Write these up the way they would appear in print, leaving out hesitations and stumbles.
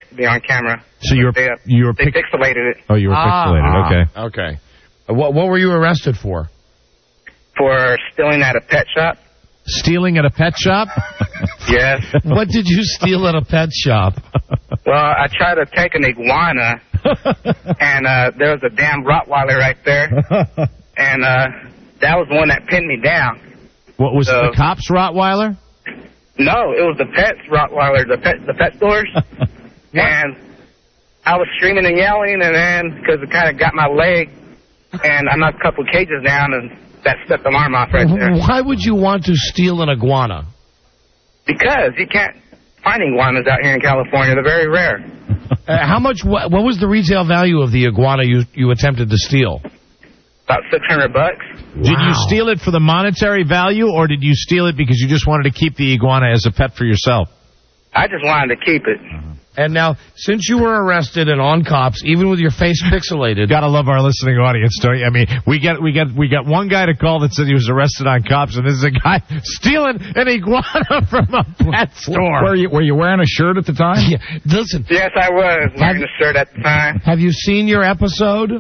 to be on camera. So they pixelated it. Oh, you were pixelated. Okay. What were you arrested for? For stealing at a pet shop. Stealing at a pet shop? Yes. What did you steal at a pet shop? Well, I tried to take an iguana, and there was a damn Rottweiler right there, and that was the one that pinned me down. What was it, the cop's Rottweiler? No, it was the pet's Rottweiler, the pet stores. And I was screaming and yelling, and then, because it kind of got my leg, and I knocked a couple cages down, and that set the alarm off right there. Why would you want to steal an iguana? Because you can't find iguanas out here in California. They're very rare. How much? What was the retail value of the iguana you attempted to steal? About $600. Wow. Did you steal it for the monetary value, or did you steal it because you just wanted to keep the iguana as a pet for yourself? I just wanted to keep it. And now, since you were arrested and on cops, even with your face pixelated, gotta love our listening audience, don't you? I mean, we got one guy to call that said he was arrested on cops, and this is a guy stealing an iguana from a pet store. Were you wearing a shirt at the time? Yeah, listen. Yes, I was wearing a shirt at the time. Have you seen your episode?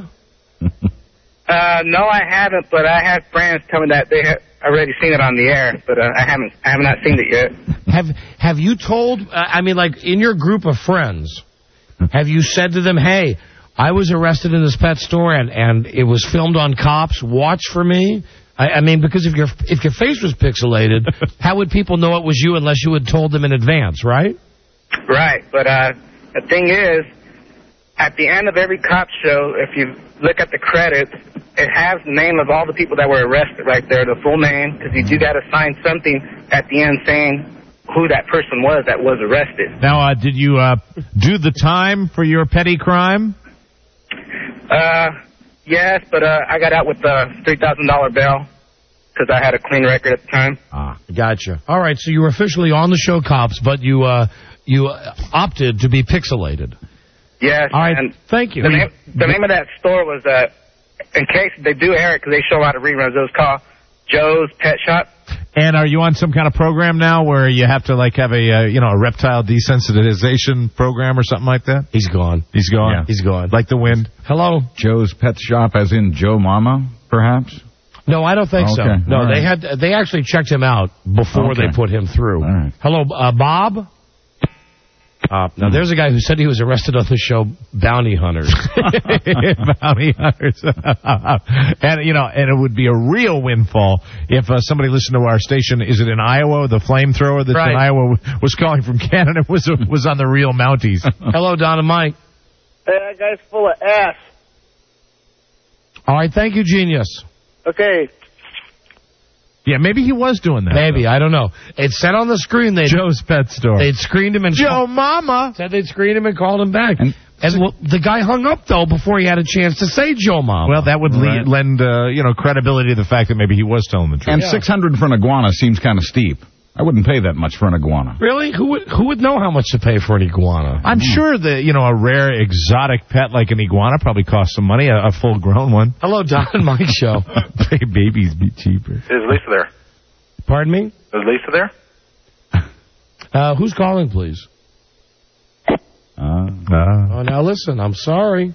No, I haven't, but I had friends tell me that they had already seen it on the air, but I have not seen it yet. Have you told, in your group of friends, have you said to them, hey, I was arrested in this pet store and it was filmed on cops, watch for me? I mean, because if your face was pixelated, how would people know it was you unless you had told them in advance, right? Right, but the thing is, at the end of every cop show, if you look at the credits, it has the name of all the people that were arrested right there, the full name, because you do got to sign something at the end saying who that person was that was arrested. Now, did you do the time for your petty crime? Yes, but I got out with a $3,000 bail because I had a clean record at the time. Gotcha. All right, so you were officially on the show Cops, but you opted to be pixelated. Yes. All right, and thank you. The name of that store was, in case they do air it, because they show a lot of reruns, it was called Joe's Pet Shop. And are you on some kind of program now where you have to have a reptile desensitization program or something like that? He's gone. He's gone. Yeah. He's gone. Like the wind. Hello. Joe's Pet Shop, as in Joe Mama, perhaps? No, I don't think so. No, right. They actually checked him out before they put him through. Right. Hello, Bob. Now, there's a guy who said he was arrested on the show Bounty Hunters. Bounty Hunters. And it would be a real windfall if somebody listened to our station. Is it in Iowa? The flamethrower that's in Iowa was calling from Canada was on the real Mounties. Hello, Don and Mike. Hey, that guy's full of ass. All right, thank you, genius. Okay. Yeah, maybe he was doing that. Maybe, I don't know. It said on the screen Joe's Pet Store. They'd screened him and Joe Mama said they'd screened him and called him back. And the guy hung up though before he had a chance to say Joe Mama. Well, that would lend credibility to the fact that maybe he was telling the truth. And $600 for an iguana seems kind of steep. I wouldn't pay that much for an iguana. Really? Who would know how much to pay for an iguana? I'm sure that a rare exotic pet like an iguana probably costs some money. A full grown one. Hello, Don and Mike show. Babies be cheaper. Is Lisa there? Pardon me? Is Lisa there? Who's calling, please? Now listen, I'm sorry.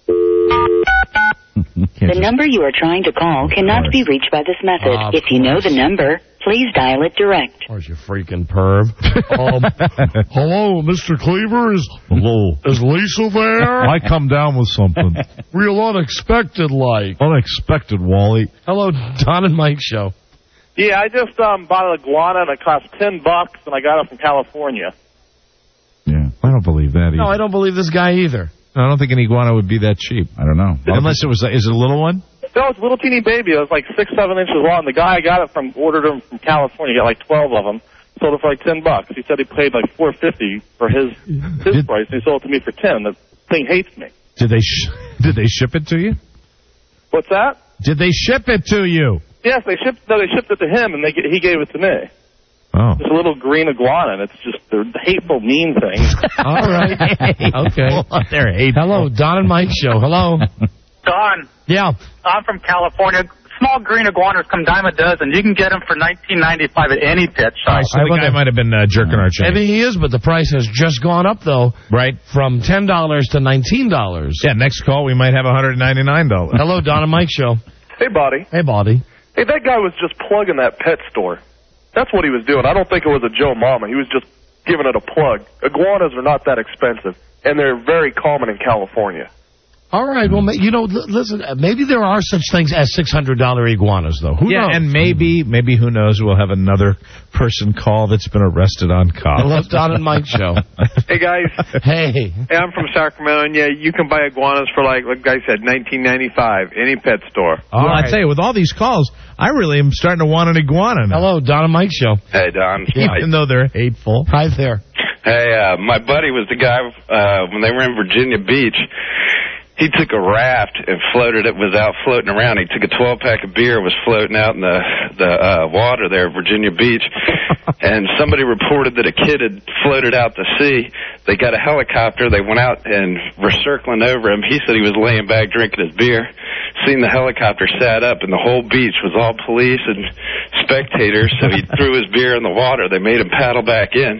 The number you are trying to call cannot be reached by this method. If you know the number, please dial it direct. Where's your freaking perv? Hello, Mr. Cleaver? Is Lisa there? I come down with something. Real unexpected like. Unexpected, Wally. Hello, Don and Mike show. Yeah, I just bought an iguana and it cost $10 and I got it from California. Yeah, I don't believe that either. No, I don't believe this guy either. I don't think an iguana would be that cheap. I don't know. Unless it was, is it a little one? No, it's a little teeny baby. It was like 6-7 inches long. The guy ordered them from California. He got like 12 of them. Sold it for like $10. He said he paid like $4.50 for his price, and he sold it to me for $10. The thing hates me. Did they ship it to you? What's that? Did they ship it to you? Yes, they shipped it to him, and he gave it to me. Oh. It's a little green iguana, and it's just they're hateful, mean things. All right. Okay. They're hateful. Hello, Don and Mike show. Hello. Don. Yeah. I'm from California, small green iguanas come dime a dozen. You can get them for $19.95 at any pet shop. All right, so the guy might have been jerking our chain. Maybe he is, but the price has just gone up, though. Right. From $10 to $19. Yeah, next call, we might have $199. Hello, Don and Mike Show. Hey, buddy. Hey, Baldy. Hey, that guy was just plugging that pet store. That's what he was doing. I don't think it was a Joe Mama. He was just giving it a plug. Iguanas are not that expensive, and they're very common in California. All right, well, listen, maybe there are such things as $600 iguanas, though. Who knows? And maybe, who knows, we'll have another person call that's been arrested on cops. I love Don and Mike Show. Hey, guys. Hey, I'm from Sacramento, and yeah, you can buy iguanas for, like Guy said, $19.95, any pet store. Well, I tell you, with all these calls, I really am starting to want an iguana now. Hello, Don and Mike Show. Hey, Don. Even though they're hateful. Hi there. Hey, my buddy was the guy when they were in Virginia Beach. He took a raft and floated it, was out floating around. He took a 12-pack of beer, was floating out in the water there at Virginia Beach. And somebody reported that a kid had floated out to sea. They got a helicopter. They went out and were circling over him. He said he was laying back drinking his beer. Seen the helicopter sat up, and the whole beach was all police and spectators. So he threw his beer in the water. They made him paddle back in.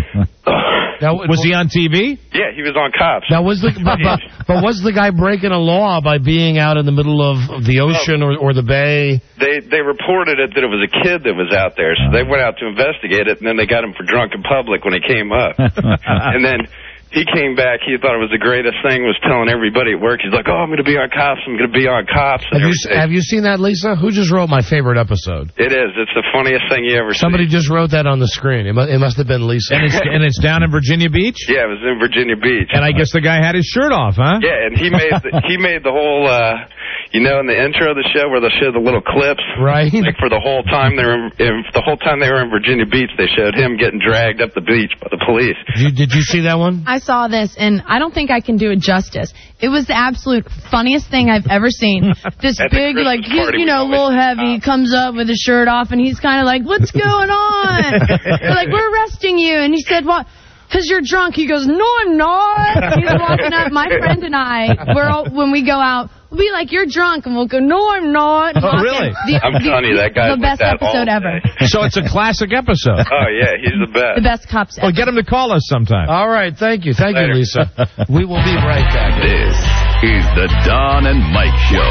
Was he on TV? Yeah, he was on Cops. Now, was the guy breaking a law by being out in the middle of the ocean or the bay? They reported it that it was a kid that was out there, so they went out to investigate it, and then they got him for drunk in public when he came up. And then he came back. He thought it was the greatest thing, was telling everybody at work. He's like, I'm going to be on Cops. I'm going to be on Cops. Have you seen that, Lisa? Who just wrote my favorite episode? It is. It's the funniest thing you ever see. Somebody just wrote that on the screen. It must have been Lisa. And it's down in Virginia Beach? Yeah, it was in Virginia Beach. And I guess the guy had his shirt off, huh? Yeah, and he made the whole, in the intro of the show where they show the little clips. Right. Like for the whole time they were in Virginia Beach, they showed him getting dragged up the beach by the police. Did you see that one? I saw this, and I don't think I can do it justice. It was the absolute funniest thing I've ever seen. This big, like, he's, a little heavy, comes up with his shirt off, and he's kind of like, what's going on? They're like, we're arresting you. And he said, what? Because you're drunk. He goes, no, I'm not. He's walking up. My friend and I, when we go out, we'll be like, you're drunk. And we'll go, no, I'm not. Oh, really? I'm telling you, that guy the best episode ever. So it's a classic episode. Oh, yeah, he's the best. The best Cops ever. Well, get him to call us sometime. All right, thank you. Thank you, Lisa. We will be right back. This is the Don and Mike Show.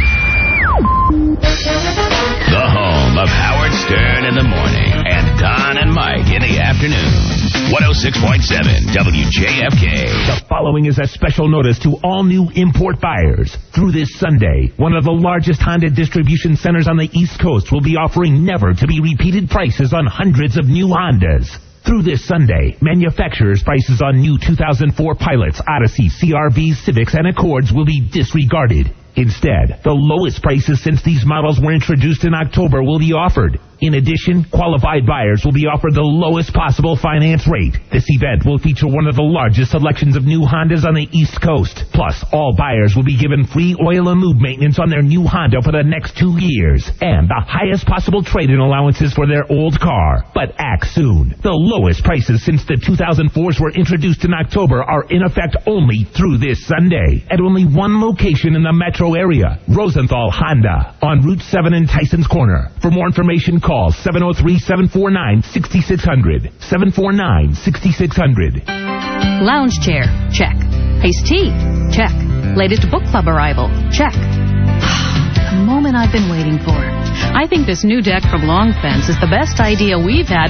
The home of Howard Stern in the morning and Don and Mike in the afternoon. 106.7 WJFK. The following is a special notice to all new import buyers. Through this Sunday, one of the largest Honda distribution centers on the East Coast will be offering never-to-be-repeated prices on hundreds of new Hondas. Through this Sunday, manufacturers' prices on new 2004 Pilots, Odyssey, CR-Vs, Civics, and Accords will be disregarded. Instead, the lowest prices since these models were introduced in October will be offered. In addition, qualified buyers will be offered the lowest possible finance rate. This event will feature one of the largest selections of new Hondas on the East Coast. Plus, all buyers will be given free oil and lube maintenance on their new Honda for the next 2 years. And the highest possible trade-in allowances for their old car. But act soon. The lowest prices since the 2004s were introduced in October are in effect only through this Sunday. At only one location in the metro area, Rosenthal Honda, on Route 7 in Tyson's Corner. For more information, call 703-749-6600. 749-6600. Lounge chair, check. Iced tea, check. Latest book club arrival, check. The moment I've been waiting for. I think this new deck from Long Fence is the best idea we've had